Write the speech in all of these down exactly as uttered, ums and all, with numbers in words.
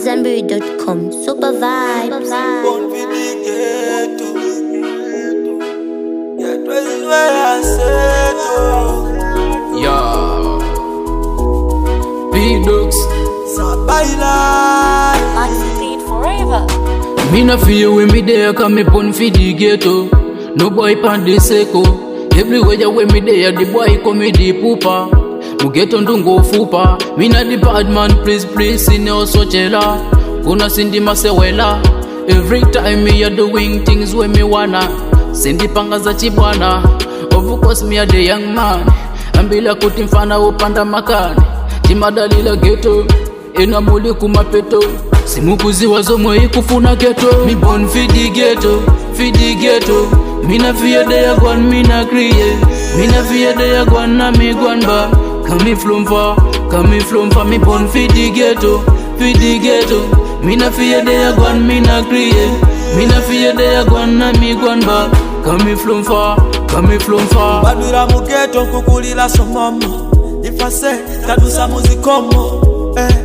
Zanberry dot com. Super vibes. Born for the ghetto. Ghetto is where I settle. Yeah. B-Dux. Sabaila. Maxi Beat forever. Me no fear when me there, cause me born for the ghetto. No boy pan the seko. Everywhere you when me there, the boy call me the pooper. Mu ghetto ndungo fupa. Me na the bad man, please please in your sochela. Kuna sindi masewela. Every time me a doing things when me wanna. Sindi panga za chibwana. Of course me a the young man. Ambila kuti mfana upanda makani. Jimadalila ghetto. Ena muli kumapeto. Simukuzi wazomwe ikufuna ghetto. Me born for the ghetto, for the ghetto. Me na fear they a gone, me na create. Me na fear they a gone, na me gone back. Come from far, come from far. Me born for the ghetto, for the ghetto. Me na fear they a gone, me na create. Me na fear they a gone, na me gone back. Come from far, come from far. Badura mu ghetto kukulila somomo. Ifase kadusa muzikomo. Eh.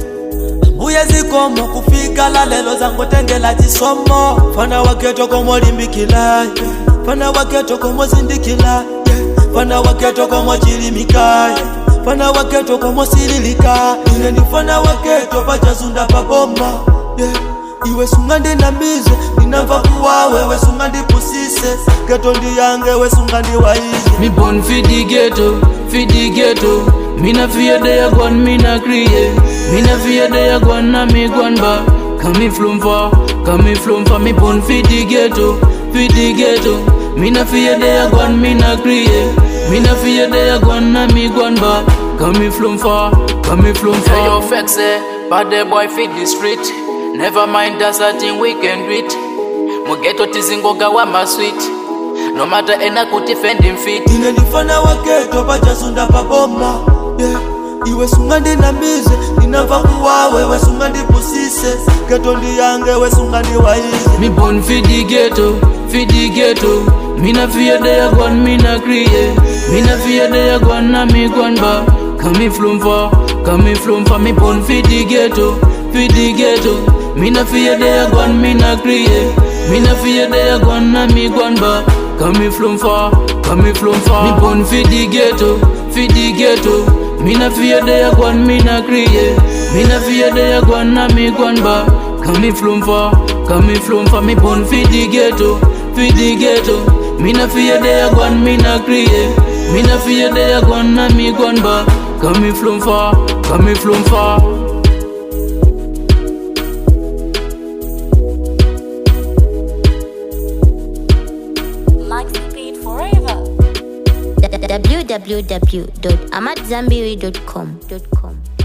Uye zikomo kufika la lelo zangu tengela jisomo. Fana wa ghetto komo limbikila. Fana wa ghetto komo zindikila. Fana wa ghetto komo chilimika. Fana wa ghetto komo sirilika. Ine ni fana wa ghetto pachazunda paboma. Yeah. Iwe sungandi na mize, ninava kuwa wewe sungandi pusise. Ghetto ndi yange we sungandi waize. Me born for the ghetto, for the ghetto. Me na fear they a gone, me na create. Me na fear they a gone, na me gone back. Come from far, come from far. Me born for the ghetto, for the ghetto. Me na fear they a gone, me na create. Me na fear they a gone, na me gone back. Come from far, come from far. Hey, yo, flex eh, but the boy feed the street. Never mind, that's a thing we can do it. Mu ghetto tizingo gawa ma sweet. No matter ena kuti fend him feet. Ine ni fana wa ghetto pachazunda paboma. Yeah. Iwe sungandi na mize, ninava kuwa wewe sungandi pusise. Ghetto ndi yange we sungandi waize. Me born for the ghetto, for the ghetto. Me na fear they a gone, me na create. Me na fear they a gone, na me gone back. Come from far, come from far. Me born for the ghetto, for the ghetto. Me na fear they a gone, me na create. Me na fear they a gone, na me gone back. Come from far, come from far. Me born for the ghetto, for the ghetto. Me na fear they a gone, me na create. Me na fear they a gone, na me gone back. Come from far, come from far. Me born for the ghetto, for the ghetto. Me na fear they a gone, me na create. Me na fear they a gone, na me gone back. Come from far, come from far. Maxi Beat forever. w w w dot amadzambiri dot com.